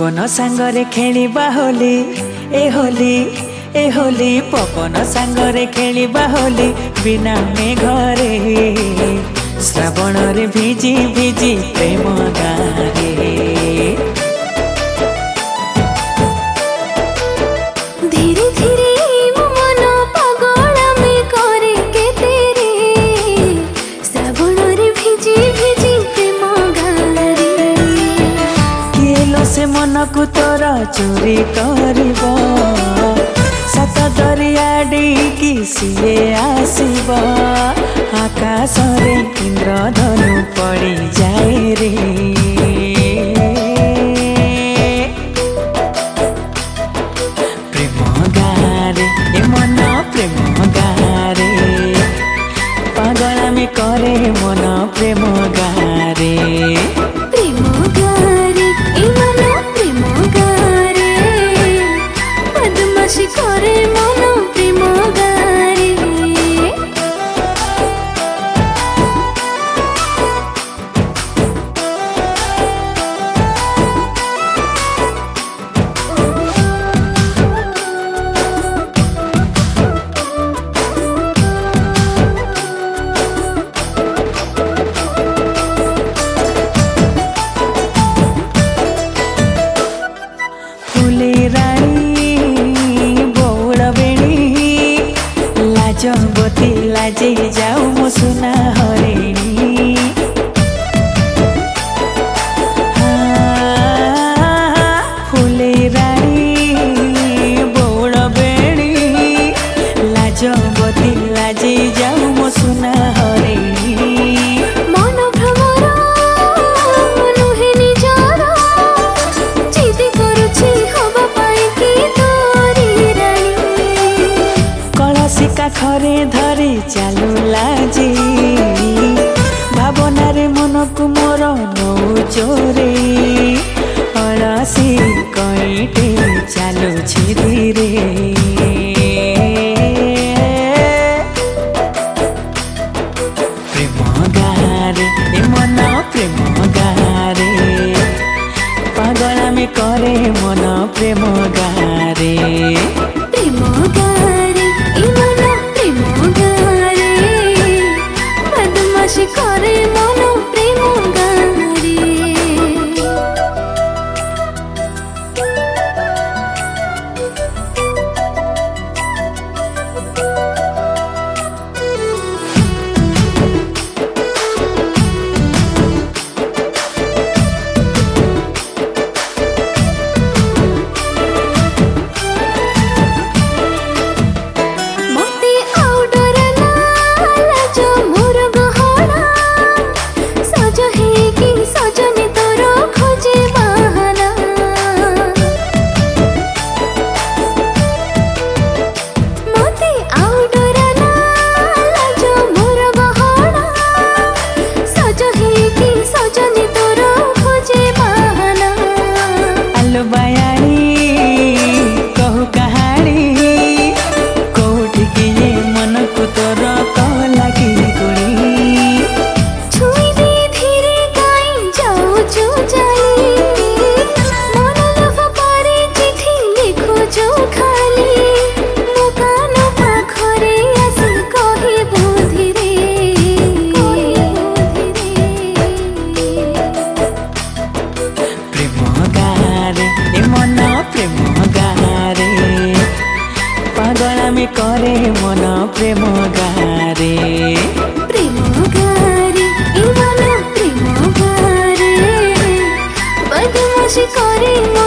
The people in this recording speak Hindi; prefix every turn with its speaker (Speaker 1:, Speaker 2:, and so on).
Speaker 1: पवन सांगरे खेलिबा होली ए होली पवन सांगरे खेलिबा होली बिना मेघरे श्रावण रे भिजी भिजी प्रेम गारे
Speaker 2: धीरे धीरे मन पागल में करे के तेरे श्रावण रे भिजी भिजी प्रेम गारे
Speaker 1: किलो से मन को तोर चोरी करिब सात दरिया डेकी सीए आसीब आकाश रे इंद्रधनु पड़ी जाए रे प्रेम गारे ए मन प्रेम गारे पागल में करे मन प्रेम गारे
Speaker 2: प्रेम गारे ए मन प्रेम गारे बदमाशी करे मन प्रेम गारे
Speaker 1: जबती लाजे जाऊ मो सुना हरिणी फुले रानी बौड़ बेणी लाजबती लाजे जाऊ मो सुना हरिणी
Speaker 2: मन भ्रमर नुहे निजर जिद करुछि हवा पाई कि तोरी रानी
Speaker 1: कलसी काखरे धरी चालू लाजी भावना रे मन को मोर नौ चोरे अलसी कईटे चालू धीरे प्रेम गारे ए मन प्रेम गारे पागल में करे मन प्रेम गारे
Speaker 2: प्रेम गारे ए मन प्रेम गारे बदमाशी करे मन प्रेम गारे मते आउ डर ना लाजो मोर गहना सज हे कि सजने तोर खोजे बहाना मते आउ डर ना लाजो मोर गहना सज हे कि सजने तोर खोजे बहाना
Speaker 1: आलू बयानी कहू कहानी कोठी की ये मन को तोर कह लगी गुणी
Speaker 2: छुई दे धीरे गाई जाऊ जो जाली मन लफ पारे चिठी लिखो जो खाली मो कान पाखरे आसी कहिबो धीरे
Speaker 1: प्रेम गारे ए मन प्रेम गारे पागल में करे मन प्रेम गारे
Speaker 2: प्रेम गारे ए मन प्रेम गारे बदमाशी करे मन